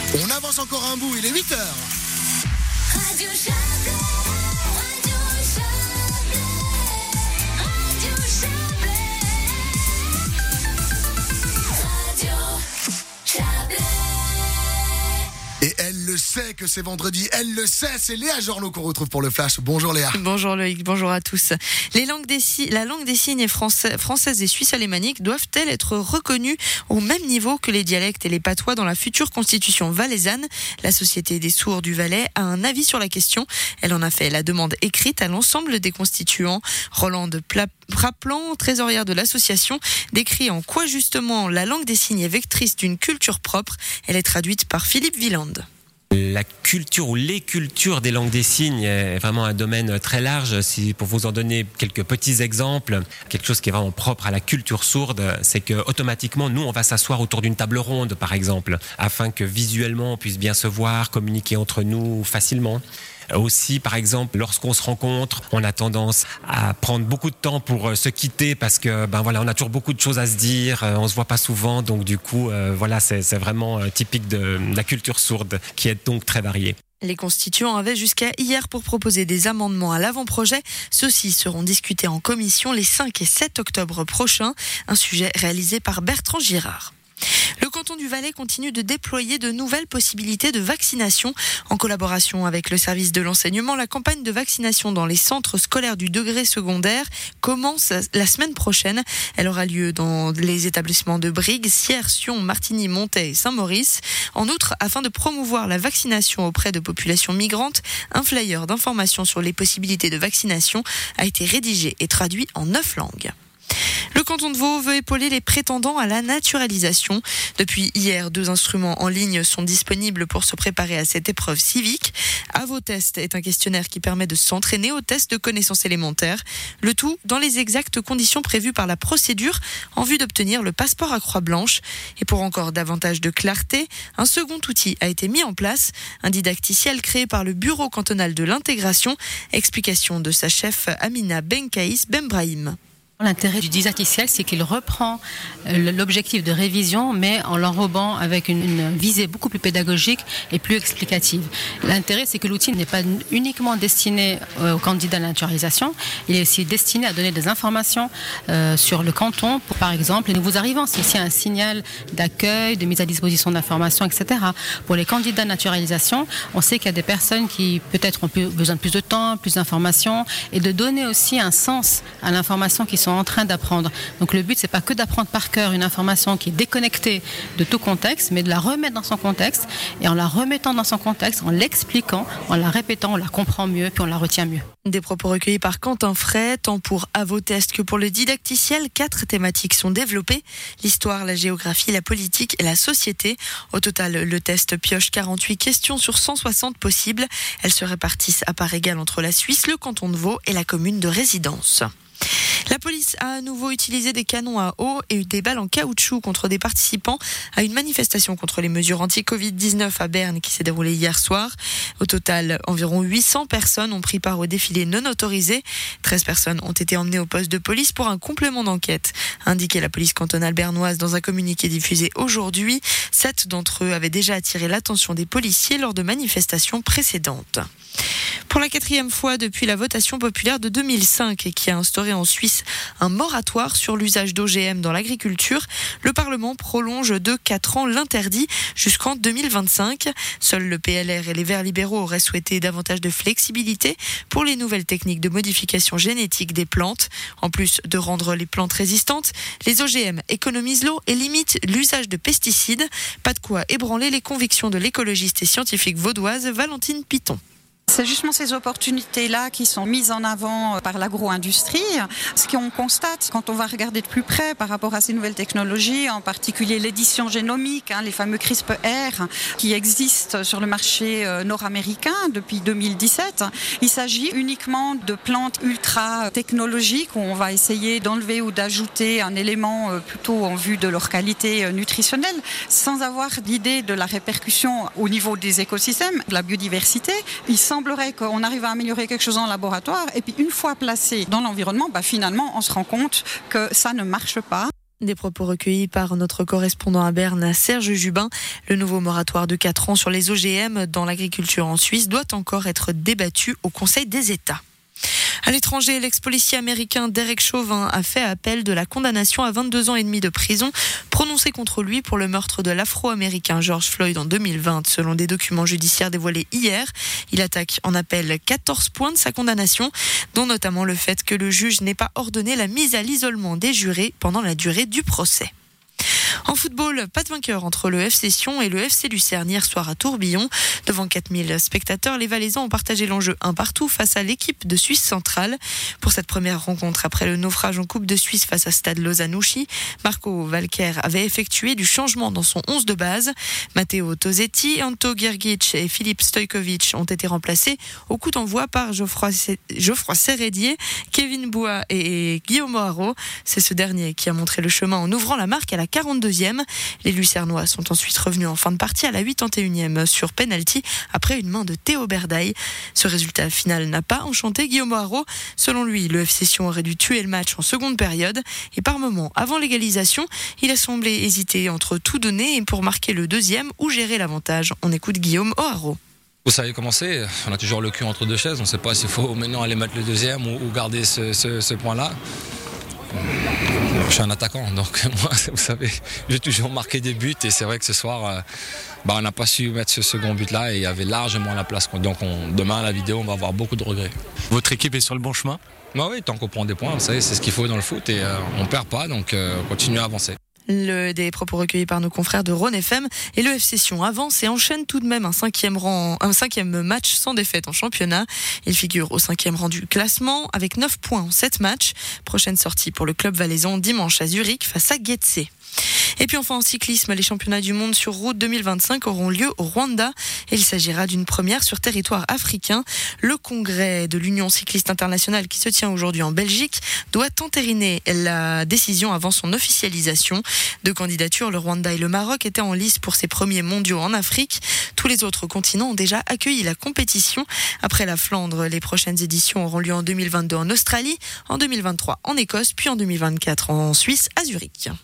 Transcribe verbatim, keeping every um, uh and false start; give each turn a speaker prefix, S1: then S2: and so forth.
S1: On avance encore un bout, il est huit heures.
S2: Radio Chablais, Radio Chablais, Radio Chablais, Radio Chablais.
S1: Et elle le sait que c'est vendredi, elle le sait, c'est Léa Jorno qu'on retrouve pour le Flash. Bonjour Léa.
S3: Bonjour Loïc, bonjour à tous. Les langues des si- la langue des signes français, française et suisse alémanique doivent-elles être reconnues au même niveau que les dialectes et les patois dans la future constitution valaisanne? La Société des sourds du Valais a un avis sur la question. Elle en a fait la demande écrite à l'ensemble des constituants. Rolande Pla- Praplan, trésorière de l'association, décrit en quoi justement la langue des signes est vectrice d'une culture propre. Elle est traduite par Philippe Wieland.
S4: La culture ou les cultures des langues des signes est vraiment un domaine très large. Si, pour vous en donner quelques petits exemples, quelque chose qui est vraiment propre à la culture sourde, c'est que automatiquement, nous, on va s'asseoir autour d'une table ronde, par exemple, afin que visuellement, on puisse bien se voir, communiquer entre nous facilement. Aussi, par exemple, lorsqu'on se rencontre, on a tendance à prendre beaucoup de temps pour se quitter parce que, ben voilà, on a toujours beaucoup de choses à se dire, on se voit pas souvent, donc du coup, euh, voilà, c'est, c'est vraiment typique de, de la culture sourde qui est donc très variée.
S3: Les constituants avaient jusqu'à hier pour proposer des amendements à l'avant-projet. Ceux-ci seront discutés en commission les cinq et sept octobre prochains. Un sujet réalisé par Bertrand Girard. Le canton du Valais continue de déployer de nouvelles possibilités de vaccination. En collaboration avec le service de l'enseignement, la campagne de vaccination dans les centres scolaires du degré secondaire commence la semaine prochaine. Elle aura lieu dans les établissements de Brigue, Sierre, Sion, Martigny, Montet et Saint-Maurice. En outre, afin de promouvoir la vaccination auprès de populations migrantes, un flyer d'information sur les possibilités de vaccination a été rédigé et traduit en neuf langues. Le canton de Vaud veut épauler les prétendants à la naturalisation. Depuis hier, deux instruments en ligne sont disponibles pour se préparer à cette épreuve civique. Avotest est un questionnaire qui permet de s'entraîner au test de connaissances élémentaires. Le tout dans les exactes conditions prévues par la procédure en vue d'obtenir le passeport à croix blanche. Et pour encore davantage de clarté, un second outil a été mis en place, un didacticiel créé par le Bureau cantonal de l'intégration. Explication de sa chef Amina Benkaïs Bembrahim.
S5: L'intérêt du didacticiel, c'est qu'il reprend l'objectif de révision, mais en l'enrobant avec une, une visée beaucoup plus pédagogique et plus explicative. L'intérêt, c'est que l'outil n'est pas uniquement destiné aux candidats à la naturalisation, il est aussi destiné à donner des informations euh, sur le canton, pour par exemple les nouveaux arrivants. C'est aussi un signal d'accueil, de mise à disposition d'informations, et cetera. Pour les candidats à naturalisation, on sait qu'il y a des personnes qui peut-être ont plus, besoin de plus de temps, plus d'informations, et de donner aussi un sens à l'information qui sont en train d'apprendre. Donc le but, c'est pas que d'apprendre par cœur une information qui est déconnectée de tout contexte, mais de la remettre dans son contexte, et en la remettant dans son contexte, en l'expliquant, en la répétant, on la comprend mieux, puis on la retient mieux.
S3: Des propos recueillis par Quentin Fray, tant pour Avotest que pour le didacticiel. Quatre thématiques sont développées: l'histoire, la géographie, la politique et la société. Au total, le test pioche quarante-huit questions sur cent soixante possibles. Elles se répartissent à part égale entre la Suisse, le canton de Vaud et la commune de résidence. La police a à nouveau utilisé des canons à eau et des balles en caoutchouc contre des participants à une manifestation contre les mesures anti-covid dix-neuf à Berne qui s'est déroulée hier soir. Au total, environ huit cents personnes ont pris part au défilé non autorisé. treize personnes ont été emmenées au poste de police pour un complément d'enquête, a indiqué la police cantonale bernoise dans un communiqué diffusé aujourd'hui. Sept d'entre eux avaient déjà attiré l'attention des policiers lors de manifestations précédentes. Pour la quatrième fois depuis la votation populaire de deux mille cinq et qui a instauré en Suisse un moratoire sur l'usage d'O G M dans l'agriculture, le Parlement prolonge de quatre ans l'interdit jusqu'en deux mille vingt-cinq. Seuls le P L R et les Verts libéraux auraient souhaité davantage de flexibilité pour les nouvelles techniques de modification génétique des plantes. En plus de rendre les plantes résistantes, les O G M économisent l'eau et limitent l'usage de pesticides. Pas de quoi ébranler les convictions de l'écologiste et scientifique vaudoise Valentine Piton.
S6: C'est justement ces opportunités-là qui sont mises en avant par l'agro-industrie. Ce qu'on constate quand on va regarder de plus près par rapport à ces nouvelles technologies, en particulier l'édition génomique, hein, les fameux CRISPR qui existent sur le marché nord-américain depuis deux mille dix-sept. Il s'agit uniquement de plantes ultra technologiques où on va essayer d'enlever ou d'ajouter un élément plutôt en vue de leur qualité nutritionnelle, sans avoir d'idée de la répercussion au niveau des écosystèmes, de la biodiversité. Il semblerait qu'on arrive à améliorer quelque chose en laboratoire et puis une fois placé dans l'environnement, bah finalement on se rend compte que ça ne marche pas.
S3: Des propos recueillis par notre correspondant à Berne, Serge Jubin. Le nouveau moratoire de quatre ans sur les O G M dans l'agriculture en Suisse doit encore être débattu au Conseil des États. À l'étranger, l'ex-policier américain Derek Chauvin a fait appel de la condamnation à vingt-deux ans et demi de prison prononcée contre lui pour le meurtre de l'Afro-américain George Floyd en deux mille vingt, selon des documents judiciaires dévoilés hier. Il attaque en appel quatorze points de sa condamnation, dont notamment le fait que le juge n'ait pas ordonné la mise à l'isolement des jurés pendant la durée du procès. En football, pas de vainqueur entre le F C Sion et le F C Lucerne hier soir à Tourbillon. Devant quatre mille spectateurs, les Valaisans ont partagé l'enjeu un partout face à l'équipe de Suisse centrale. Pour cette première rencontre après le naufrage en Coupe de Suisse face à Stade Lausanne-Ouchy, Marco Valker avait effectué du changement dans son onze de base. Matteo Tosetti, Anto Gergic et Philippe Stojkovic ont été remplacés au coup d'envoi par Geoffroy, Geoffroy Serredier, Kevin Boua et Guillaume Haro. C'est ce dernier qui a montré le chemin en ouvrant la marque à la quarante-deuxième. Les Lucernois sont ensuite revenus en fin de partie à la quatre-vingt-et unième sur penalty après une main de Théo Berdaille. Ce résultat final n'a pas enchanté Guillaume Haro. Selon lui, le F C Sion aurait dû tuer le match en seconde période et par moments, avant l'égalisation, il a semblé hésiter entre tout donner et pour marquer le deuxième ou gérer l'avantage. On écoute Guillaume Haro.
S7: Vous savez comment c'est, on a toujours le cul entre deux chaises, on ne sait pas s'il faut maintenant aller mettre le deuxième ou, ou garder ce, ce, ce point-là. Je suis un attaquant, donc moi, vous savez, j'ai toujours marqué des buts et c'est vrai que ce soir, euh, bah, on n'a pas su mettre ce second but-là et il y avait largement la place. Donc on, demain, à la vidéo, on va avoir beaucoup de regrets.
S8: Votre équipe est sur le bon chemin ?
S7: Bah oui, tant qu'on prend des points, vous savez, c'est ce qu'il faut dans le foot et euh, on ne perd pas, donc euh, on continue à avancer.
S3: Le, des propos recueillis par nos confrères de Rhône F M et le F C Sion avance et enchaîne tout de même un cinquième rang, un cinquième match sans défaite en championnat. Il figure au cinquième rang du classement avec neuf points en sept matchs. Prochaine sortie pour le club valaisan dimanche à Zurich face à Getse. Et puis enfin en cyclisme, les championnats du monde sur route deux mille vingt-cinq auront lieu au Rwanda et il s'agira d'une première sur territoire africain. Le congrès de l'Union cycliste internationale qui se tient aujourd'hui en Belgique doit entériner la décision avant son officialisation. Deux candidatures, le Rwanda et le Maroc, étaient en lice pour ces premiers mondiaux en Afrique. Tous les autres continents ont déjà accueilli la compétition. Après la Flandre, les prochaines éditions auront lieu en deux mille vingt-deux en Australie, en deux mille vingt-trois en Écosse, puis en deux mille vingt-quatre en Suisse à Zurich.